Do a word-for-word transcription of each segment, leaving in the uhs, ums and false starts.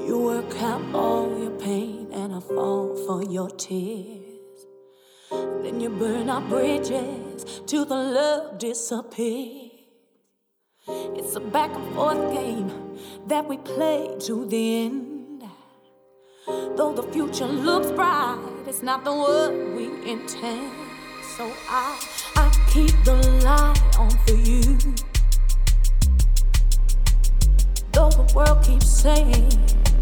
You work out all your pain and I fall for your tears. Then you burn our bridges till the love disappears. It's a back and forth game that we play to the end. Though the future looks bright, it's not the one we intend. So I, I keep the light on for you. Though the world keeps saying,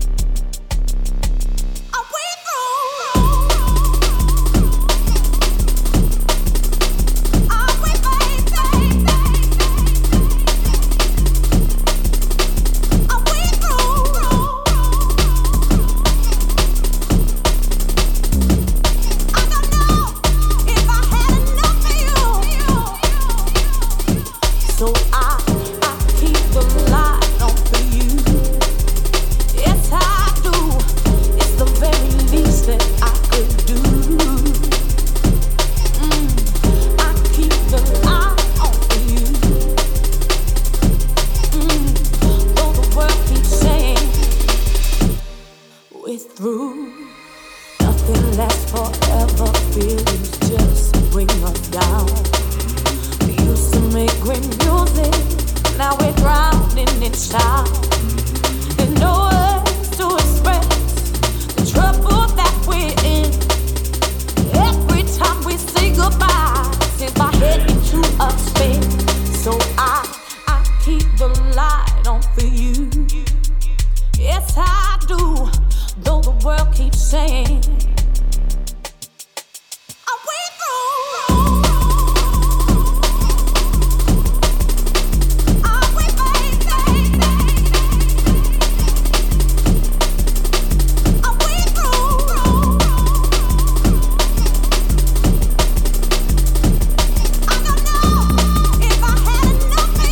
through. Nothing lasts forever, feelings just bring us down. We used to make great music, now we're drowning in sound. There's no words to express the trouble that we're in. Every time we say goodbye, sends my head into a spin. So I, I keep the light on for you. Yes, I do. Though the world keeps saying, are we through? Are we baby? Are we through? I don't know if I had enough for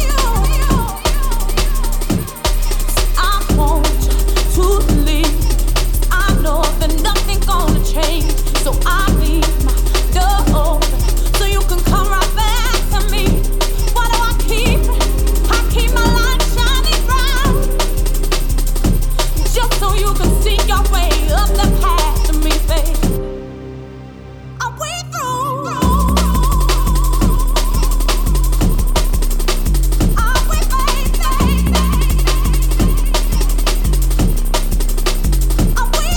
you. I want to leave. That nothing's gonna change, so I leave my door open so you can come right back to me. Why do I keep I keep my light shining bright, just so you can see your way up the path to me, babe. Are we through? Are we, baby? Are we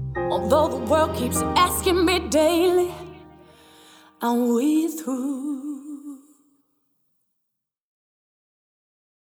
Although the world keeps asking me daily, are we through?